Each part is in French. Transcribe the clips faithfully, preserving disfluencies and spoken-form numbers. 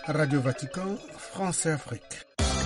Radio Vatican, France et Afrique.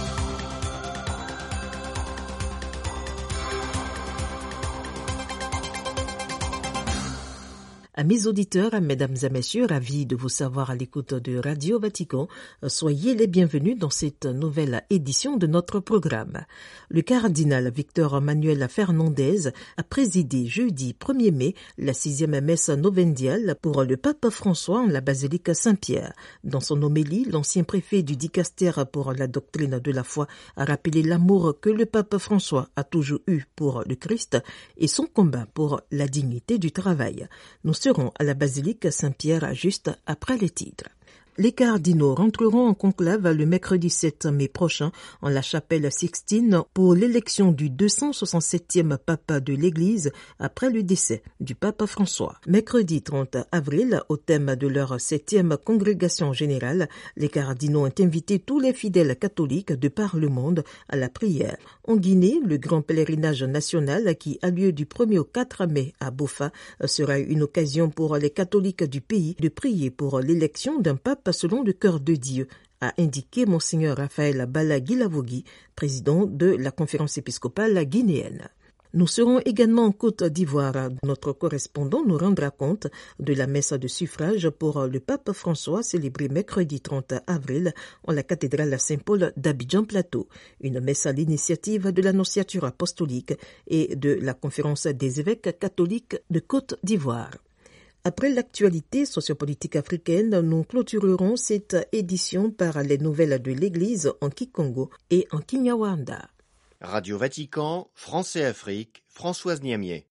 Amis auditeurs, mesdames et messieurs, ravis de vous savoir à l'écoute de Radio Vatican. Soyez les bienvenus dans cette nouvelle édition de notre programme. Le cardinal Victor Manuel Fernandez a présidé jeudi premier mai la sixième messe novendiale pour le pape François en la basilique Saint-Pierre. Dans son homélie, l'ancien préfet du dicastère pour la doctrine de la foi a rappelé l'amour que le pape François a toujours eu pour le Christ et son combat pour la dignité du travail. Nous serons à la basilique Saint-Pierre juste après les titres. Les cardinaux rentreront en conclave le mercredi sept mai prochain en la chapelle Sixtine pour l'élection du deux cent soixante-septième pape de l'Église après le décès du pape François. Mercredi trente avril, au thème de leur septième congrégation générale, les cardinaux ont invité tous les fidèles catholiques de par le monde à la prière. En Guinée, le grand pèlerinage national qui a lieu du premier au quatre mai à Bofa sera une occasion pour les catholiques du pays de prier pour l'élection d'un pape selon le cœur de Dieu, a indiqué Monseigneur Raphaël Bala-Guilavogui, président de la conférence épiscopale guinéenne. Nous serons également en Côte d'Ivoire. Notre correspondant nous rendra compte de la messe de suffrage pour le pape François célébrée mercredi trente avril en la cathédrale Saint-Paul d'Abidjan-Plateau. Une messe à l'initiative de l'Annonciature apostolique et de la conférence des évêques catholiques de Côte d'Ivoire. Après l'actualité sociopolitique africaine, nous clôturerons cette édition par les nouvelles de l'Église en Kikongo et en Kinyarwanda. Radio Vatican, France et Afrique, Françoise Niamier.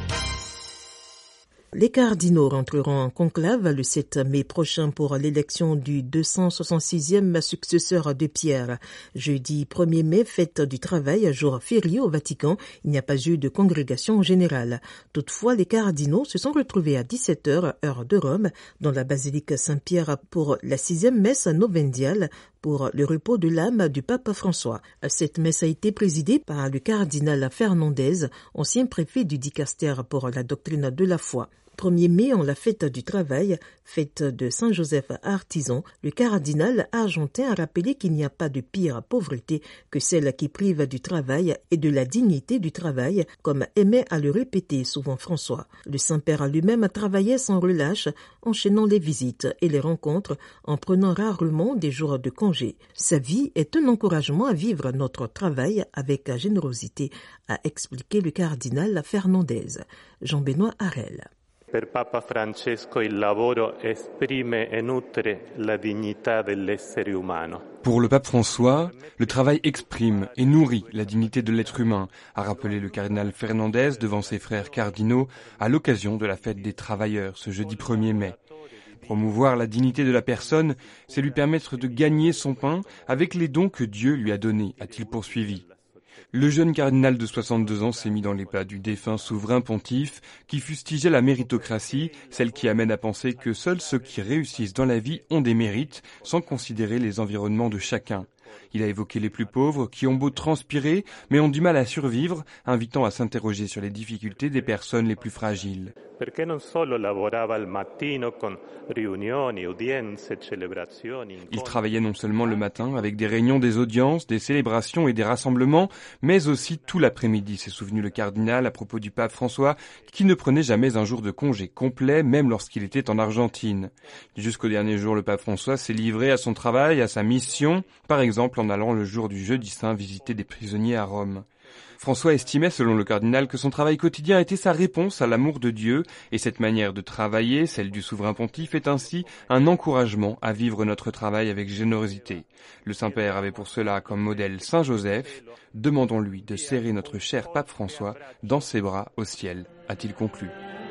Les cardinaux rentreront en conclave le sept mai prochain pour l'élection du deux cent soixante-sixième successeur de Pierre. Jeudi premier mai, fête du travail, jour férié au Vatican, il n'y a pas eu de congrégation générale. Toutefois, les cardinaux se sont retrouvés à dix-sept heures, heure de Rome, dans la basilique Saint-Pierre pour la sixième messe novendiale pour le repos de l'âme du pape François. Cette messe a été présidée par le cardinal Fernandez, ancien préfet du dicastère pour la doctrine de la foi. premier mai, en la fête du travail, fête de Saint-Joseph artisan, le cardinal argentin a rappelé qu'il n'y a pas de pire pauvreté que celle qui prive du travail et de la dignité du travail, comme aimait à le répéter souvent François. Le Saint-Père lui-même travaillait sans relâche, enchaînant les visites et les rencontres, en prenant rarement des jours de congé. Sa vie est un encouragement à vivre notre travail avec générosité, a expliqué le cardinal Fernandez. Jean-Benoît Harel. Per Papa Francesco il lavoro esprime e nutre la dignità dell'essere umano. Pour le pape François, le travail exprime et nourrit la dignité de l'être humain, a rappelé le cardinal Fernandez devant ses frères cardinaux à l'occasion de la fête des travailleurs ce jeudi premier mai. Promouvoir la dignité de la personne, c'est lui permettre de gagner son pain avec les dons que Dieu lui a donnés, a-t-il poursuivi. Le jeune cardinal de soixante-deux ans s'est mis dans les pas du défunt souverain pontife qui fustigeait la méritocratie, celle qui amène à penser que seuls ceux qui réussissent dans la vie ont des mérites, sans considérer les environnements de chacun. Il a évoqué les plus pauvres qui ont beau transpirer mais ont du mal à survivre, invitant à s'interroger sur les difficultés des personnes les plus fragiles. Il travaillait non seulement le matin avec des réunions, des audiences, des célébrations et des rassemblements, mais aussi tout l'après-midi, s'est souvenu le cardinal à propos du pape François, qui ne prenait jamais un jour de congé complet, même lorsqu'il était en Argentine. Jusqu'au dernier jour, le pape François s'est livré à son travail, à sa mission, par exemple en allant le jour du Jeudi Saint visiter des prisonniers à Rome. François estimait, selon le cardinal, que son travail quotidien était sa réponse à l'amour de Dieu, et cette manière de travailler, celle du souverain pontife, est ainsi un encouragement à vivre notre travail avec générosité. Le Saint-Père avait pour cela comme modèle Saint Joseph. Demandons-lui de serrer notre cher pape François dans ses bras au ciel, a-t-il conclu.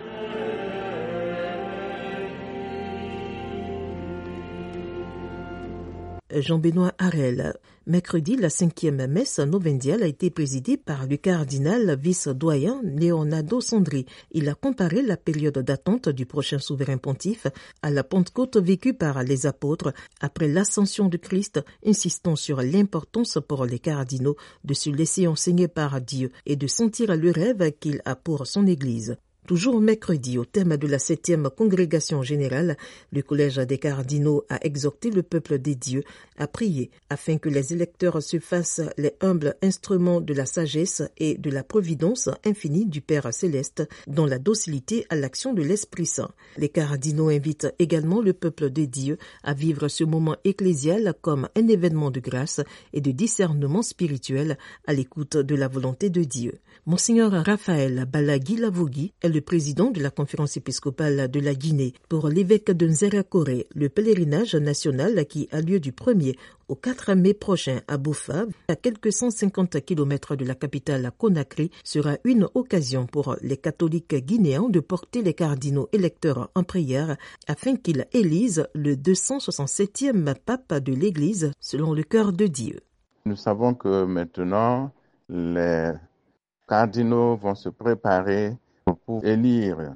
Jean-Benoît Harel. Mercredi, la cinquième messe novendiale a été présidée par le cardinal vice-doyen Leonardo Sandri. Il a comparé la période d'attente du prochain souverain pontife à la Pentecôte vécue par les apôtres après l'ascension de Christ, insistant sur l'importance pour les cardinaux de se laisser enseigner par Dieu et de sentir le rêve qu'il a pour son Église. Toujours mercredi, au thème de la septième congrégation générale, le Collège des cardinaux a exhorté le peuple des dieux à prier afin que les électeurs se fassent les humbles instruments de la sagesse et de la providence infinie du Père céleste dans la docilité à l'action de l'Esprit Saint. Les cardinaux invitent également le peuple des dieux à vivre ce moment ecclésial comme un événement de grâce et de discernement spirituel à l'écoute de la volonté de Dieu. Monseigneur Raphaël Balagui-Lavogui est le président de la conférence épiscopale de la Guinée. Pour l'évêque de Nzérakore, le pèlerinage national qui a lieu du premier au quatre mai prochain à Boufa, à quelques cent cinquante kilomètres de la capitale Conakry, sera une occasion pour les catholiques guinéens de porter les cardinaux électeurs en prière afin qu'ils élisent le deux cent soixante-septième pape de l'Église selon le cœur de Dieu. Nous savons que maintenant, les cardinaux vont se préparer pour élire,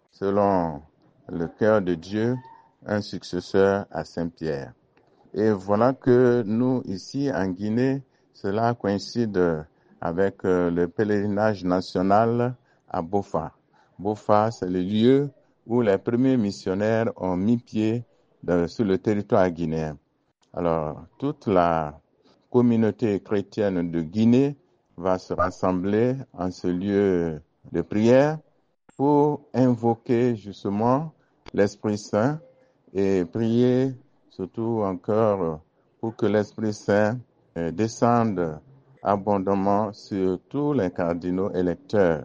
selon le cœur de Dieu, un successeur à Saint-Pierre. Et voilà que nous, ici en Guinée, cela coïncide avec le pèlerinage national à Bofa. Bofa, c'est le lieu où les premiers missionnaires ont mis pied de, sur le territoire guinéen. Alors, toute la communauté chrétienne de Guinée va se rassembler en ce lieu de prière pour invoquer justement l'Esprit Saint et prier surtout encore pour que l'Esprit Saint descende abondamment sur tous les cardinaux électeurs.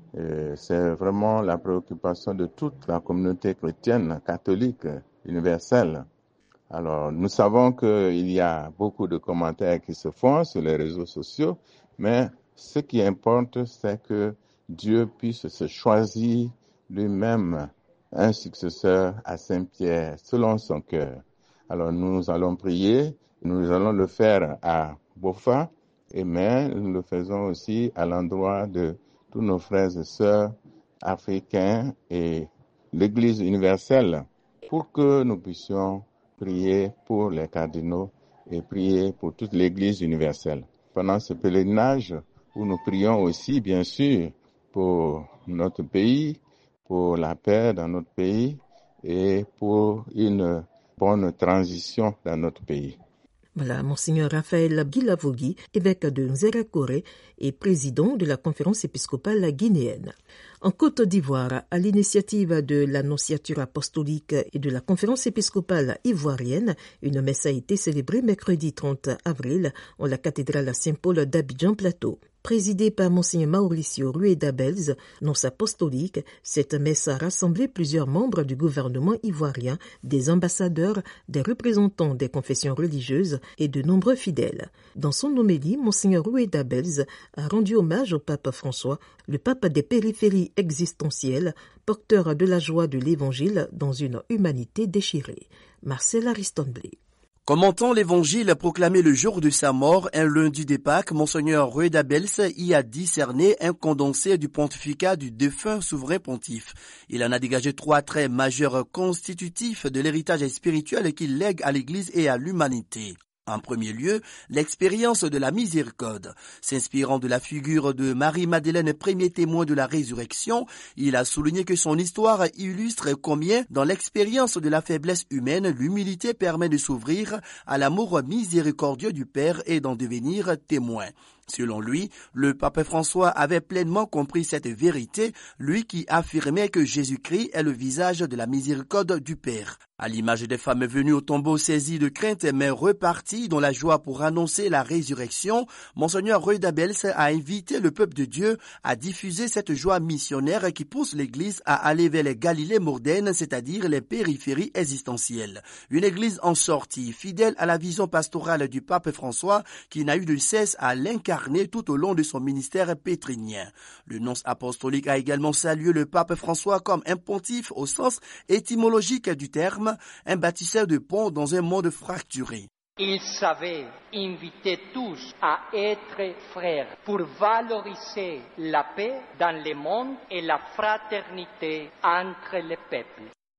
Et c'est vraiment la préoccupation de toute la communauté chrétienne, catholique, universelle. Alors, nous savons qu'il y a beaucoup de commentaires qui se font sur les réseaux sociaux, mais ce qui importe, c'est que Dieu puisse se choisir lui-même un successeur à Saint-Pierre, selon son cœur. Alors, nous allons prier, nous allons le faire à Bofa, et mais nous le faisons aussi à l'endroit de tous nos frères et sœurs africains et l'Église universelle, pour que nous puissions prier pour les cardinaux et prier pour toute l'Église universelle. Pendant ce pèlerinage, où nous prions aussi, bien sûr, pour notre pays, pour la paix dans notre pays et pour une bonne transition dans notre pays. Voilà, Monseigneur Raphaël Guilavogui, évêque de Nzérakore et président de la conférence épiscopale guinéenne. En Côte d'Ivoire, à l'initiative de l'Annonciature apostolique et de la conférence épiscopale ivoirienne, une messe a été célébrée mercredi trente avril en la cathédrale Saint-Paul d'Abidjan-Plateau. Présidée par Monseigneur Mauricio Rueda-Belz, nonce apostolique, cette messe a rassemblé plusieurs membres du gouvernement ivoirien, des ambassadeurs, des représentants des confessions religieuses et de nombreux fidèles. Dans son homélie, Monseigneur Rueda-Belz a rendu hommage au pape François, le pape des périphéries existentielles, porteur de la joie de l'Évangile dans une humanité déchirée. Marcel Ariston-Blé. Commentant l'évangile proclamé le jour de sa mort, un lundi de Pâques, Monseigneur Rueda-Belz y a discerné un condensé du pontificat du défunt souverain pontife. Il en a dégagé trois traits majeurs constitutifs de l'héritage spirituel qu'il lègue à l'Église et à l'humanité. En premier lieu, l'expérience de la miséricorde. S'inspirant de la figure de Marie-Madeleine, premier témoin de la résurrection, il a souligné que son histoire illustre combien, dans l'expérience de la faiblesse humaine, l'humilité permet de s'ouvrir à l'amour miséricordieux du Père et d'en devenir témoin. Selon lui, le pape François avait pleinement compris cette vérité, lui qui affirmait que Jésus-Christ est le visage de la miséricorde du Père. À l'image des femmes venues au tombeau saisies de crainte mais reparties dans la joie pour annoncer la résurrection, Monseigneur Rueda-Belz a invité le peuple de Dieu à diffuser cette joie missionnaire qui pousse l'Église à aller vers les Galilées modernes, c'est-à-dire les périphéries existentielles. Une Église en sortie, fidèle à la vision pastorale du pape François, qui n'a eu de cesse à l'incarner tout au long de son ministère pétrinien. Le nonce apostolique a également salué le pape François comme un pontife au sens étymologique du terme, un bâtisseur de ponts dans un monde fracturé. Il savait inviter tous à être frères pour valoriser la paix dans le monde et la fraternité entre les peuples.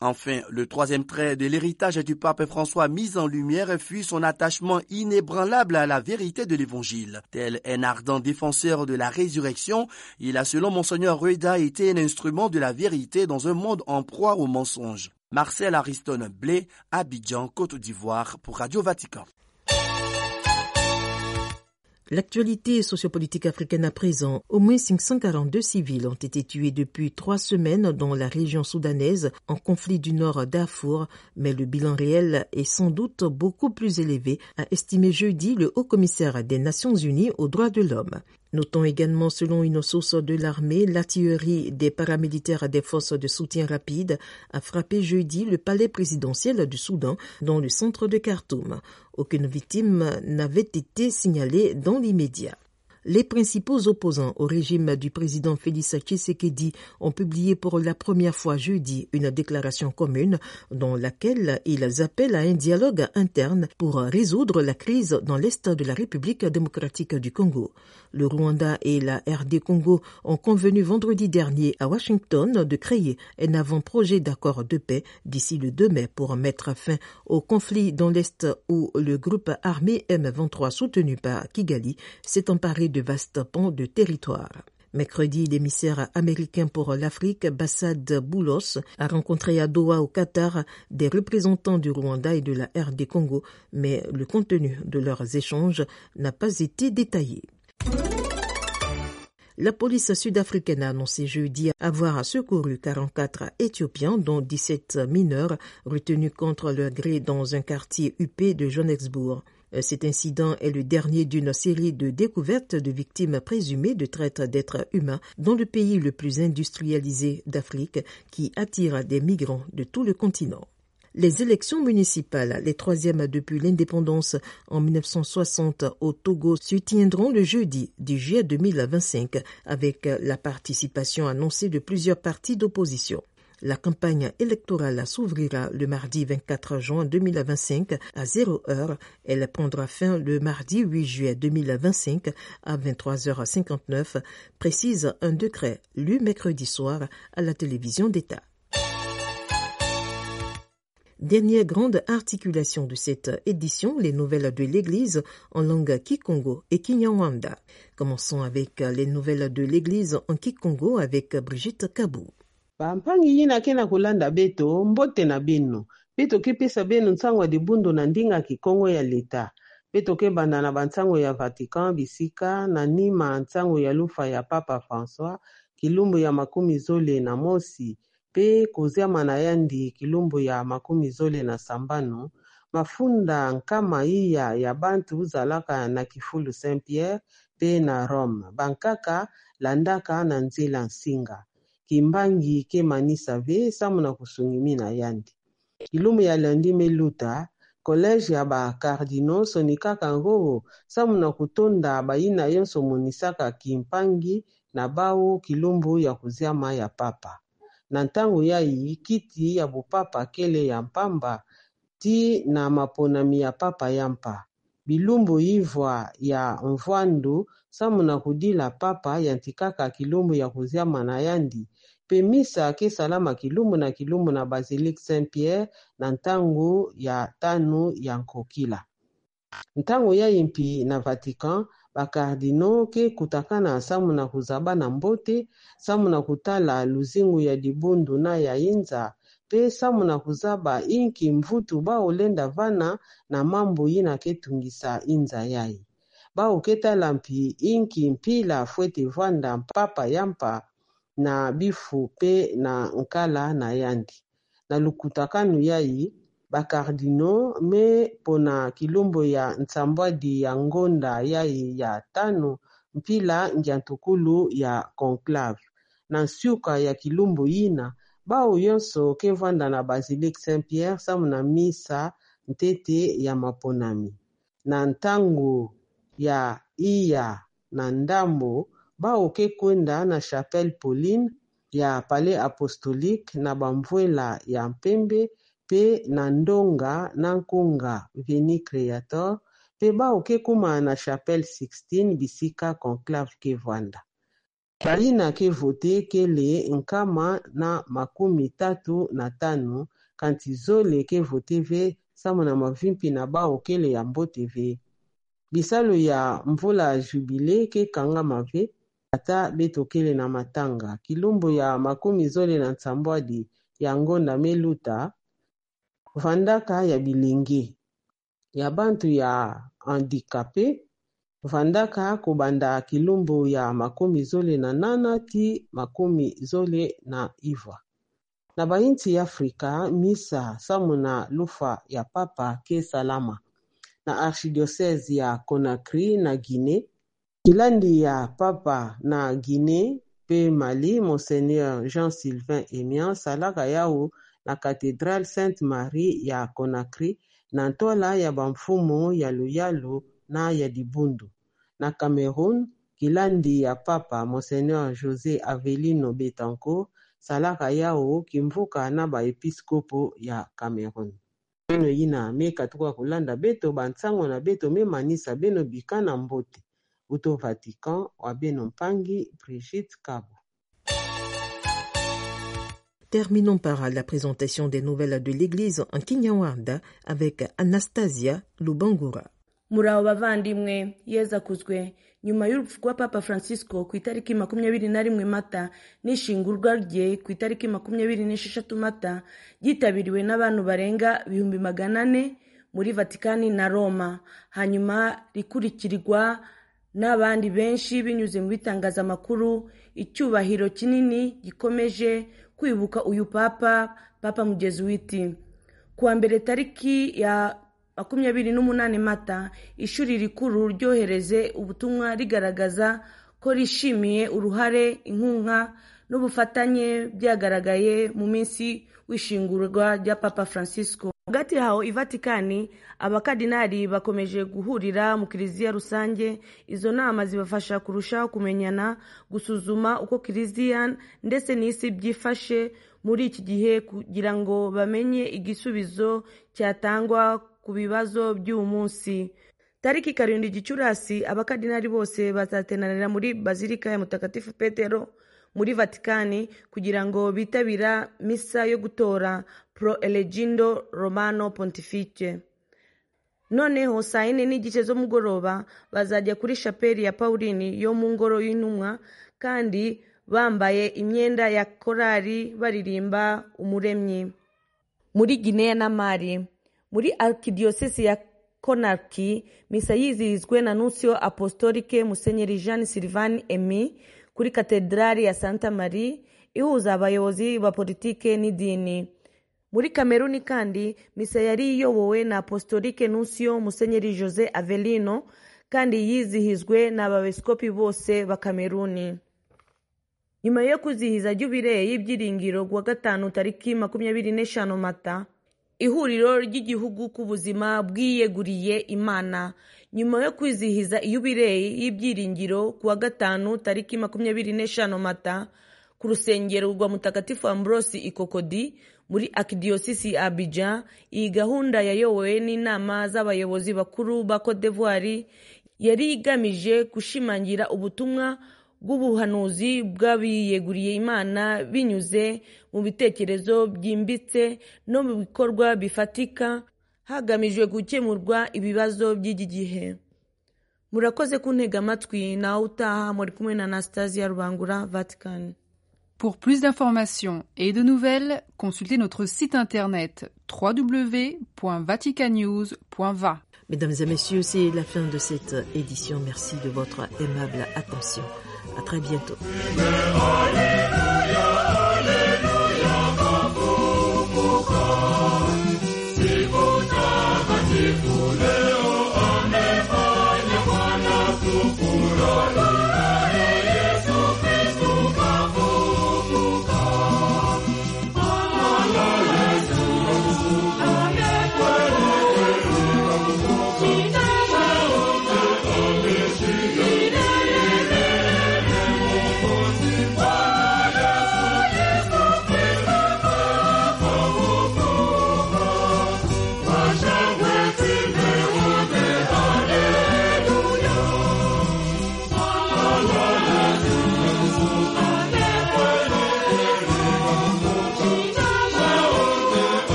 Enfin, le troisième trait de l'héritage du pape François mis en lumière fut son attachement inébranlable à la vérité de l'Évangile. Tel un ardent défenseur de la résurrection, il a selon Monseigneur Rueda été un instrument de la vérité dans un monde en proie au mensonge. Marcel Ariston Blé, Abidjan, Côte d'Ivoire, pour Radio Vatican. L'actualité sociopolitique africaine à présent. Au moins cinq cent quarante-deux civils ont été tués depuis trois semaines dans la région soudanaise en conflit du nord Darfour, mais le bilan réel est sans doute beaucoup plus élevé, a estimé jeudi le haut-commissaire des Nations Unies aux droits de l'homme. Notons également, selon une source de l'armée, l'artillerie des paramilitaires des forces de soutien rapide a frappé jeudi le palais présidentiel du Soudan dans le centre de Khartoum. Aucune victime n'avait été signalée dans l'immédiat. Les principaux opposants au régime du président Félix Tshisekedi ont publié pour la première fois jeudi une déclaration commune dans laquelle ils appellent à un dialogue interne pour résoudre la crise dans l'est de la République démocratique du Congo. Le Rwanda et la R D Congo ont convenu vendredi dernier à Washington de créer un avant-projet d'accord de paix d'ici le deux mai pour mettre fin au conflit dans l'est où le groupe armé M vingt-trois soutenu par Kigali s'est emparé de vastes pans de territoire. Mercredi, l'émissaire américain pour l'Afrique, Bassad Boulos, a rencontré à Doha au Qatar des représentants du Rwanda et de la R D Congo, mais le contenu de leurs échanges n'a pas été détaillé. La police sud-africaine a annoncé jeudi avoir secouru quarante-quatre Éthiopiens, dont dix-sept mineurs, retenus contre leur gré dans un quartier huppé de Johannesburg. Cet incident est le dernier d'une série de découvertes de victimes présumées de traite d'êtres humains dans le pays le plus industrialisé d'Afrique qui attire des migrants de tout le continent. Les élections municipales, les troisièmes depuis l'indépendance en mille neuf cent soixante au Togo, se tiendront le jeudi dix juillet deux mille vingt-cinq avec la participation annoncée de plusieurs partis d'opposition. La campagne électorale s'ouvrira le mardi vingt-quatre juin deux mille vingt-cinq à zéro heure. Elle prendra fin le mardi huit juillet deux mille vingt-cinq à vingt-trois heures cinquante-neuf, précise un décret lu mercredi soir à la télévision d'État. Dernière grande articulation de cette édition, les nouvelles de l'Église en langue Kikongo et Kinyarwanda. Commençons avec les nouvelles de l'Église en Kikongo avec Brigitte Kabou. Bampangi yina kena kulanda beto mbote na bino beto kipesa beno ntsango de bundo na ndinga Kikongo ya leta beto kebanda na bantsango ya Vatican bisika na nima ntsango ya lufa ya Papa François kilumbu ya makumi zole na mosi pe koziama na yandi kilumbu ya makumi zole na sambano mafunda nkama iya ya bantu zalaka na kifulu Saint-Pierre pe na Rome bankaka landaka na nzela nsinga kimbangi ke manisa ve samu na kusungimi na yandi. Kilumu ya landi meluta, collège ya ba cardinaux sonikaka ngoro samu na kutonda baina yonso monisaka kimpangi na bao kilumbu ya kuziama ya papa. Na ntango yai kiti ya bupapa kele ya mpamba ti na maponami ya papa yampa. Bilumbu ivwa ya mvwandu samu na kudila papa yantikaka kilumbu ya kuziama na yandi. Pemisa ke salama kilumu na kilumu na Basilique Saint-Pierre na ntango ya tanu ya nkokila. Ntango ya impi na Vatican, bakardino ke kutakana samu na kuzaba na mbote, samu na kutala luzingu ya dibundu na ya inza, pe samu na kuzaba inki mvutu ba olenda vana na mambo yina ketungisa inza yai. Ba oketa lampi inki mpila fuete vanda mpapa yampa na bifu pe na nkala na yandi. Na lukutakanu yai, bakardino me pona kilumbo ya nsambwadi ya ngonda yai ya tano mpila njantukulu ya conclave. Na nsiuka ya kilumbo yina, bao yonso kevanda na Basilique Saint-Pierre samu na misa ntete ya maponami. Na ntango ya iya na ndambo, bao ke kwenda na Chapelle Pauline ya Palais Apostolique na bamvwela ya mpembe pe na ndonga na nkunga Veni Creator pe bao ke kuma na Chapelle Sixtine bisika conclave ke vanda. balina ke vote kele nkama na makumi tatu na tano kanti zole ke vote ve samu na mavimpi na bao kele ya mbote ve. Bisalo ya mvula jubile ke kangama ve ata beto kele na matanga. Kilumbu ya makumi zole na nsambwadi ya ngonda meluta vandaka ya bilenge ya bantu ya handicapé vandaka kubanda kilumbu ya makumi zole na nana ti makumi zole na iva. Na bainti ya Afrika misa samu na lufa ya papa ke salama. Na archidiocese ya Conakry na Guinée, kilandi ya papa na Guinée pe Mali, Monseigneur Jean-Sylvain Emian salaka yao na Cathédrale Sainte-Marie ya Conakry na ntola ya bamfumu ya Luyalo na ya Dibundu. Na Cameroun, kilandi ya papa Monseigneur José Avelino Betancourt salaka yao kimvuka na baepiskopo ya Cameroun. Beno yina meka tukwa kulanda beto bantsango na beto memanisa beno bikana mbote. Uto Vatican wa beno mpangi Brigitte Kabo. Terminons par la présentation des nouvelles de l'Église en Kinyarwanda avec Anastasia Lubangura. Muraho bavandimwe, Yezu akuzwe. Nyuma y'urupfu rwa Papa Francisco ku itariki makumyabiri na rimwe Mata n'ishingurwa rye ku itariki makumyabiri n'esheshatu Mata ryitabiriwe n'abantu barenga ibihumbi magana ane muri Vatikani na Roma, hanyuma rikurikirirwa n'abandi benshi binyuze mu bitangazamakuru. Icyubahiro kinini gikomeje kwibuka uyu papa papa Mujezuiti. Kuwa mbere tariki ya makumyabiri n'umunani Mata, ishuri rikuru ryohereze ubutumwa rigaragaza ko rishimiye uruhare, inkunga n'ubufatanye byagaragaye mu minsi w'ishingurwa rya Papa Francisco. Hagati hao i Vatikani, abakadinari bakomeje guhurira mu kiliziya rusange. Izo nama zibafasha kurushaho kumenyana, gusuzuma uko kiliziya ndetse n'isi byifashe muri iki gihe kugira ngo bamenye igisubizo cyatangwa ku bibazo by'uyu munsi. Tariki karindwi Gicurasi, abakadinari bose bazatenanira muri Bazilika ya Mutagatifu Petero muri Vatikani kugira ngo bitabira misa yo gutora Pro Elegindo Romano Pontifice. Noneho saa yine n'igice zo mugoroba bazajya kuri shapeli ya Paulini yo mu ngoro y'intumwa, kandi bambaye imyenda ya korali baririmba umuremyi. Muri Guinea na Mali, muri Arkidiocese ya Conakry, misa yizihizwe na Nuncio Apostolique Musenyeri Jean Sylvain Emi kuri Katedrali ya Santa Marie, ihuza abayobozi ba politike n'idini. Muri Kameruni kandi misa yari iyobowe na Apostolique Nuncio Musenyeri José Avelino, kandi yizihizwe n'ababeskopi bose ba Kameruni. Nyuma yo kuzihiza jubile y'ibyiringiro kuwa gatanu tariki makumyabiri n'eshanu Mata, ihuriro ry'igihugu ku buzima bwiyeguriye Imana. Nyuma yo kwizihiza iyubile y'ibyiringiro kuwa gatanu tariki makumyabiri n'eshanu Mata ku rusengero rwa Mutagatifu Ambrosi Ikokodi muri Arkidiocese ya Abidjan, iyi gahunda yayobowe n'inama z'abayobozi bakuru ba Cote d'Ivoire yari igamije gushimangira ubutumwa bw'ubuhanuzi bw'abiyeguriye Imana binyuze mu bitekerezo byimbitse no mu bikorwa bifatika, hagamijwe gukemurwa ibibazo by'iki gihe. Murakoze kuntega amatwi, nawe utaha muri kumwe na Anastasia Rubangura, Vatican. Pour plus d'informations et de nouvelles, consultez notre site internet w w w point vatican news point v a. Mesdames et messieurs, c'est la fin de cette édition. Merci de votre aimable attention. À très bientôt.